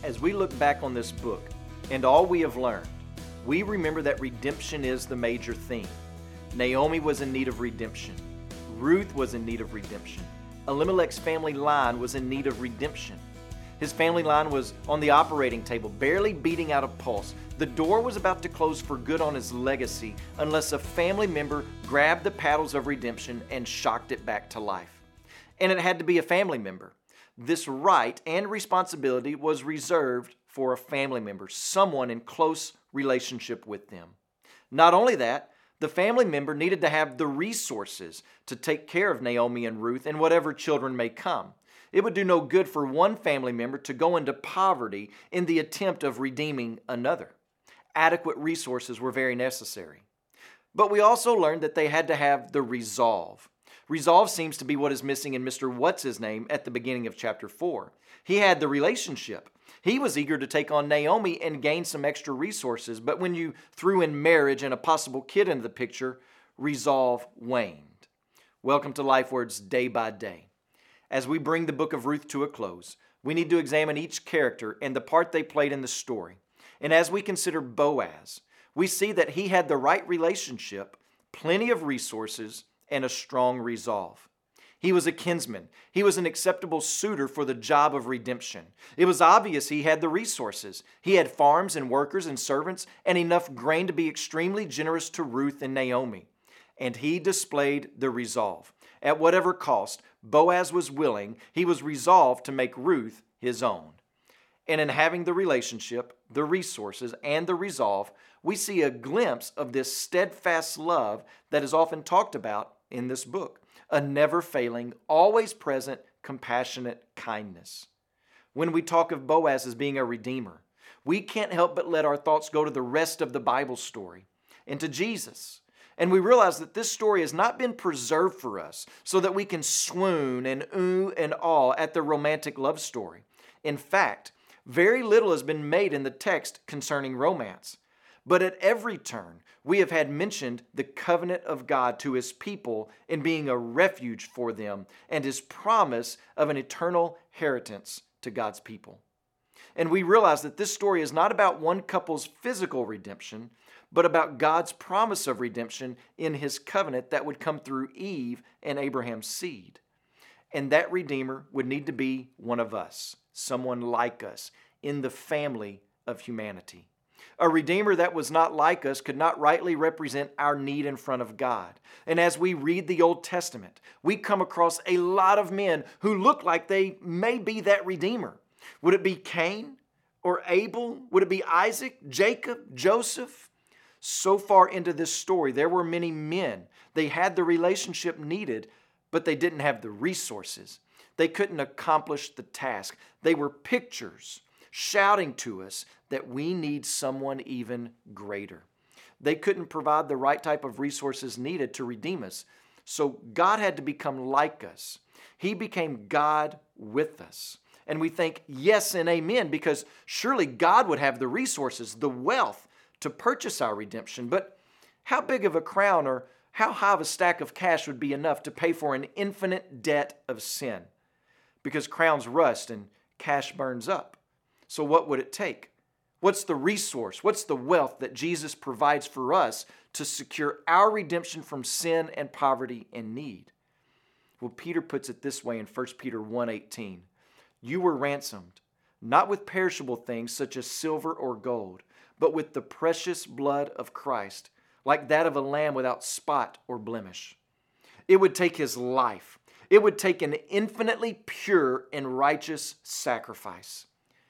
As we look back on this book and all we have learned, we remember that redemption is the major theme. Naomi was in need of redemption. Ruth was in need of redemption. Elimelech's family line was in need of redemption. His family line was on the operating table, barely beating out a pulse. The door was about to close for good on his legacy unless a family member grabbed the paddles of redemption and shocked it back to life. And it had to be a family member. This right and responsibility was reserved for a family member, someone in close relationship with them. Not only that, the family member needed to have the resources to take care of Naomi and Ruth and whatever children may come. It would do no good for one family member to go into poverty in the attempt of redeeming another. Adequate resources were very necessary. But we also learned that they had to have the resolve. Resolve seems to be what is missing in Mr. What's-His-Name at the beginning of chapter 4. He had the relationship. He was eager to take on Naomi and gain some extra resources, but when you threw in marriage and a possible kid into the picture, resolve waned. Welcome to LifeWords Day by Day. As we bring the book of Ruth to a close, we need to examine each character and the part they played in the story. And as we consider Boaz, we see that he had the right relationship, plenty of resources, and a strong resolve. He was a kinsman. He was an acceptable suitor for the job of redemption. It was obvious he had the resources. He had farms and workers and servants and enough grain to be extremely generous to Ruth and Naomi. And he displayed the resolve. At whatever cost Boaz was willing, he was resolved to make Ruth his own. And in having the relationship, the resources, and the resolve, we see a glimpse of this steadfast love that is often talked about in this book. A never-failing, always present, compassionate kindness. When we talk of Boaz as being a redeemer, we can't help but let our thoughts go to the rest of the Bible story and to Jesus. And we realize that this story has not been preserved for us so that we can swoon and ooh and awe at the romantic love story. In fact, very little has been made in the text concerning romance. But at every turn, we have had mentioned the covenant of God to His people in being a refuge for them and His promise of an eternal inheritance to God's people. And we realize that this story is not about one couple's physical redemption, but about God's promise of redemption in His covenant that would come through Eve and Abraham's seed. And that Redeemer would need to be one of us, someone like us, in the family of humanity. A Redeemer that was not like us could not rightly represent our need in front of God. And as we read the Old Testament, we come across a lot of men who look like they may be that Redeemer. Would it be Cain or Abel? Would it be Isaac, Jacob, Joseph? So far into this story, there were many men. They had the relationship needed, but they didn't have the resources. They couldn't accomplish the task. They were pictures shouting to us that we need someone even greater. They couldn't provide the right type of resources needed to redeem us. So God had to become like us. He became God with us. And we think yes and amen, because surely God would have the resources, the wealth to purchase our redemption. But how big of a crown or how high of a stack of cash would be enough to pay for an infinite debt of sin? Because crowns rust and cash burns up. So what would it take? What's the resource? What's the wealth that Jesus provides for us to secure our redemption from sin and poverty and need? Well, Peter puts it this way in 1 Peter 1:18. You were ransomed, not with perishable things such as silver or gold, but with the precious blood of Christ, like that of a lamb without spot or blemish. It would take His life. It would take an infinitely pure and righteous sacrifice.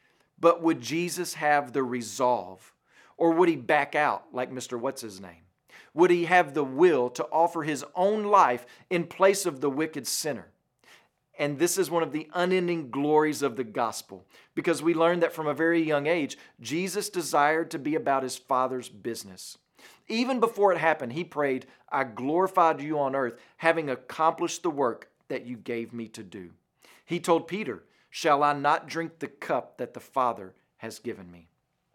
But would Jesus have the resolve, or would He back out like Mr. What's-His-Name? Would He have the will to offer His own life in place of the wicked sinner? And this is one of the unending glories of the gospel, because we learn that from a very young age, Jesus desired to be about His Father's business. Even before it happened, He prayed, I glorified you on earth, having accomplished the work that you gave me to do. He told Peter, shall I not drink the cup that the Father has given me?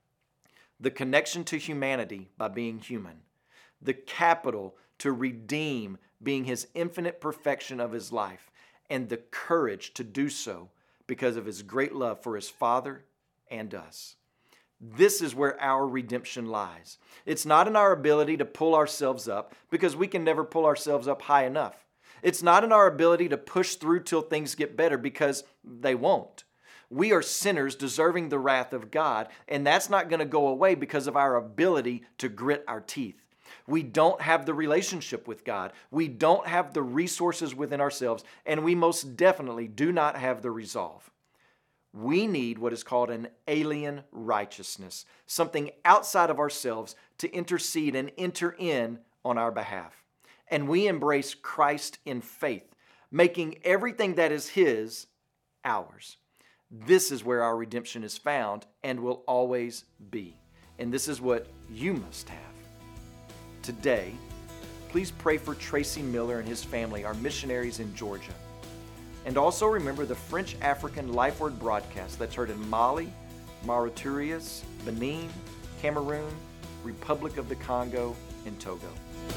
The connection to humanity by being human. The capital to redeem being His infinite perfection of His life. And the courage to do so because of His great love for His Father and us. This is where our redemption lies. It's not in our ability to pull ourselves up, because we can never pull ourselves up high enough. It's not in our ability to push through till things get better, because they won't. We are sinners deserving the wrath of God, and that's not going to go away because of our ability to grit our teeth. We don't have the relationship with God. We don't have the resources within ourselves, and we most definitely do not have the resolve. We need what is called an alien righteousness, something outside of ourselves to intercede and enter in on our behalf. And we embrace Christ in faith, making everything that is His ours. This is where our redemption is found and will always be. And this is what you must have. Today, please pray for Tracy Miller and his family, our missionaries in Georgia. And also remember the French-African Life Word broadcast that's heard in Mali, Mauritius, Benin, Cameroon, Republic of the Congo, and Togo.